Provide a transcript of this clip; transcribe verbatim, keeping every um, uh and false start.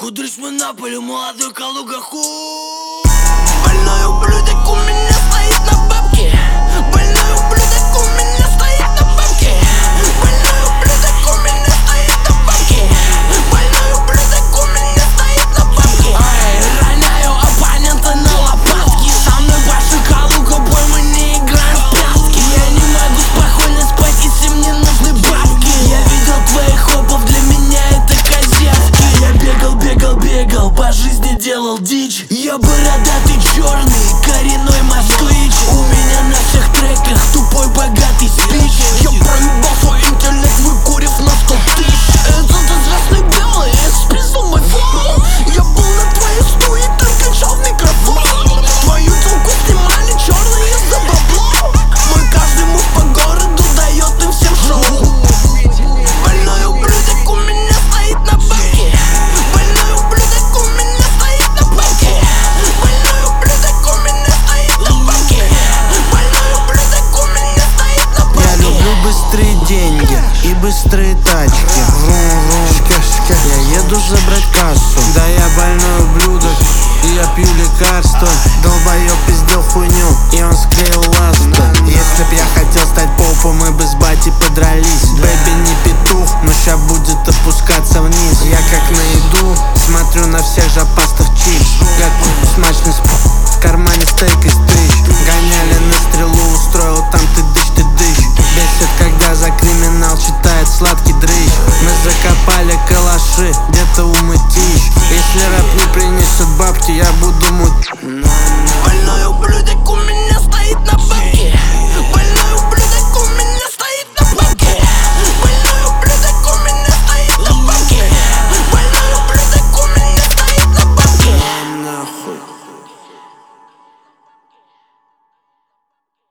Кудришь мы на поле, молодой Калуга ху. Больной ублюдок у меня стоит на бабке. Больной ублюдок у меня стоит на бабке. Больной ублюдок у меня стоит на бабке. Больной ублюдок у меня стоит на бабке. Ай, роняю оппонента на лопатки. Со мной большой Калуга, бой, мы не играем в прятки. Я не могу спокойно спать, если мне нужны бабки. Я видел твоих хопов, для меня это козявки. Я бегал, бегал, бегал, по жизни делал дичь. Я бородатый черный, коренной москвич. У меня на всех треках тупой богатый спич. Я проебал свой интеллект, выкурив на сто тысяч. Это ужасный белый, я списал мой фон. Я был на твоей стуе, ты кричал в микрофон. Твою телку снимали черные за бабло. Мой каждый мув по городу дает им всем шоу. Больной ублюдок у меня стоит на бабке. Больной ублюдок у меня стоит на бабке. Больной ублюдок у меня стоит на бабке. Больной ублюдок у меня стоит на бабке. Я люблю быстрые деньги и быстрые тачки. Врум-врум, я еду забрать кассу. Да я больной ублюдок, и я пью лекарства. Долбоёб пиздел хуйню, и он склеил ласту. Если б я хотел стать попом, мы бы с батей подрались. Бэби не петух, но ща будет опускаться вниз. Я как на еду, смотрю на всех жопастых чипс. Как смачный спу, в кармане стейк из тысяч. Гоняли на стрелу, устроил там ты дышь, ты дышь. Бесит, когда за криминал читает сладкий дрыщ. Мы закопали калаши, где-то у мытищ. Если рэп не принесет бабки, я буду муть.